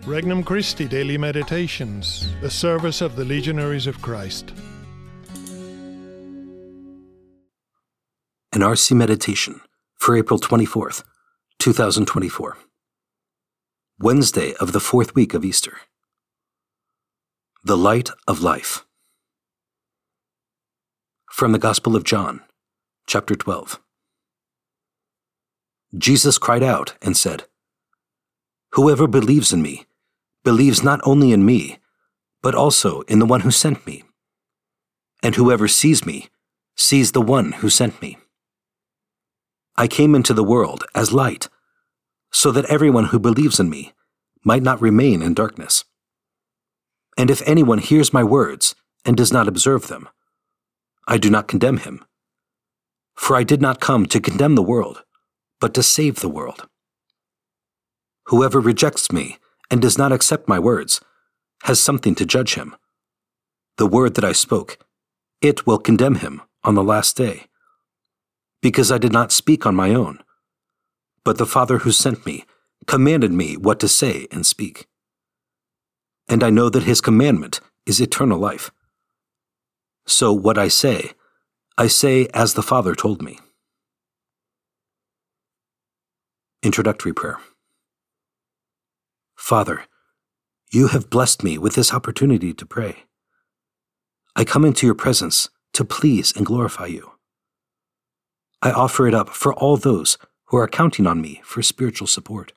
Regnum Christi Daily Meditations, the service of the Legionaries of Christ. An RC Meditation for April 24th, 2024. Wednesday of the fourth week of Easter. The Light of Life. From the Gospel of John, chapter 12. Jesus cried out and said, "Whoever believes in me, believes not only in me, but also in the one who sent me. And whoever sees me, sees the one who sent me. I came into the world as light, so that everyone who believes in me might not remain in darkness. And if anyone hears my words and does not observe them, I do not condemn him. For I did not come to condemn the world, but to save the world. Whoever rejects me and does not accept my words has something to judge him. The word that I spoke, it will condemn him on the last day. Because I did not speak on my own, but the Father who sent me commanded me what to say and speak. And I know that his commandment is eternal life. So what I say as the Father told me." Introductory Prayer. Father, you have blessed me with this opportunity to pray. I come into your presence to please and glorify you. I offer it up for all those who are counting on me for spiritual support.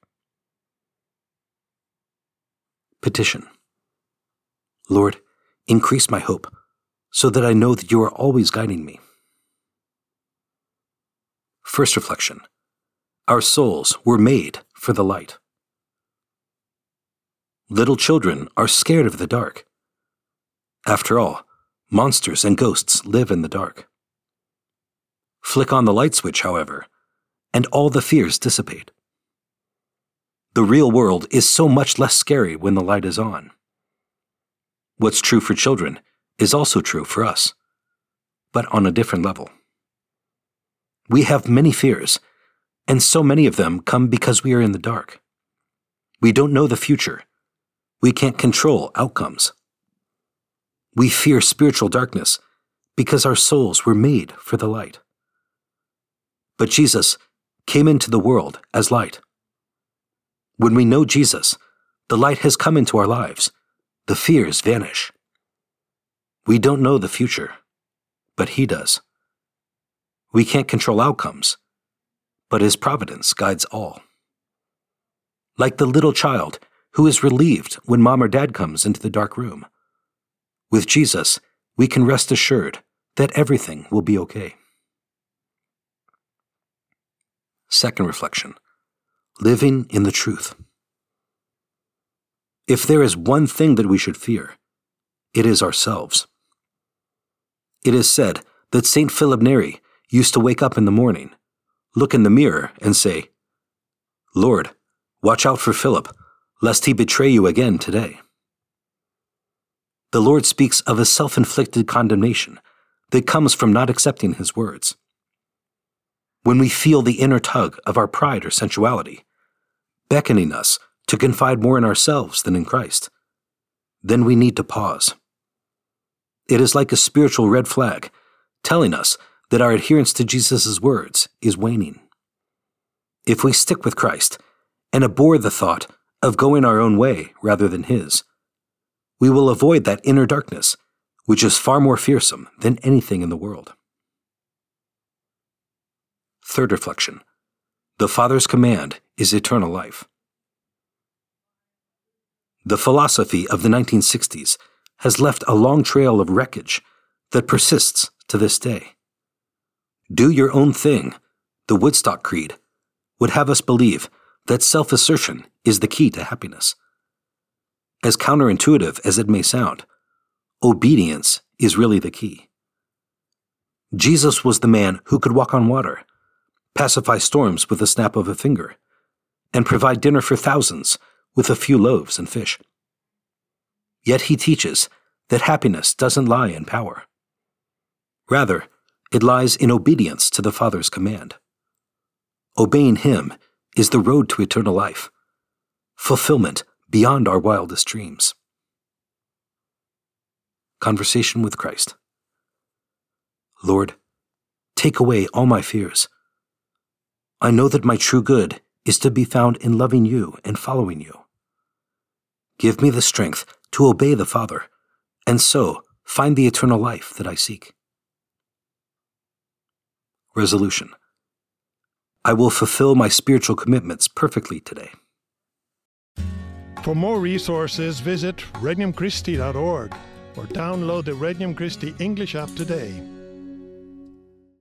Petition. Lord, increase my hope so that I know that you are always guiding me. First reflection. Our souls were made for the light. Little children are scared of the dark. After all, monsters and ghosts live in the dark. Flick on the light switch, however, and all the fears dissipate. The real world is so much less scary when the light is on. What's true for children is also true for us, but on a different level. We have many fears, and so many of them come because we are in the dark. We don't know the future. We can't control outcomes. We fear spiritual darkness because our souls were made for the light. But Jesus came into the world as light. When we know Jesus, the light has come into our lives. The fears vanish. We don't know the future, but He does. We can't control outcomes, but His providence guides all. Like the little child who is relieved when mom or dad comes into the dark room. With Jesus, we can rest assured that everything will be okay. Second reflection. Living in the truth. If there is one thing that we should fear, it is ourselves. It is said that St. Philip Neri used to wake up in the morning, look in the mirror, and say, "Lord, watch out for Philip, lest he betray you again today." The Lord speaks of a self-inflicted condemnation that comes from not accepting His words. When we feel the inner tug of our pride or sensuality, beckoning us to confide more in ourselves than in Christ, then we need to pause. It is like a spiritual red flag telling us that our adherence to Jesus' words is waning. If we stick with Christ and abhor the thought of going our own way rather than His, we will avoid that inner darkness, which is far more fearsome than anything in the world. Third reflection. The Father's command is eternal life. The philosophy of the 1960s has left a long trail of wreckage that persists to this day. Do your own thing, the Woodstock Creed, would have us believe that self-assertion is the key to happiness. As counterintuitive as it may sound, obedience is really the key. Jesus was the man who could walk on water, pacify storms with a snap of a finger, and provide dinner for thousands with a few loaves and fish. Yet He teaches that happiness doesn't lie in power. Rather, it lies in obedience to the Father's command. Obeying Him is the road to eternal life, fulfillment beyond our wildest dreams. Conversation with Christ. Lord, take away all my fears. I know that my true good is to be found in loving you and following you. Give me the strength to obey the Father, and so find the eternal life that I seek. Resolution. I will fulfill my spiritual commitments perfectly today. For more resources, visit regnumchristi.org or download the Regnum Christi English app today.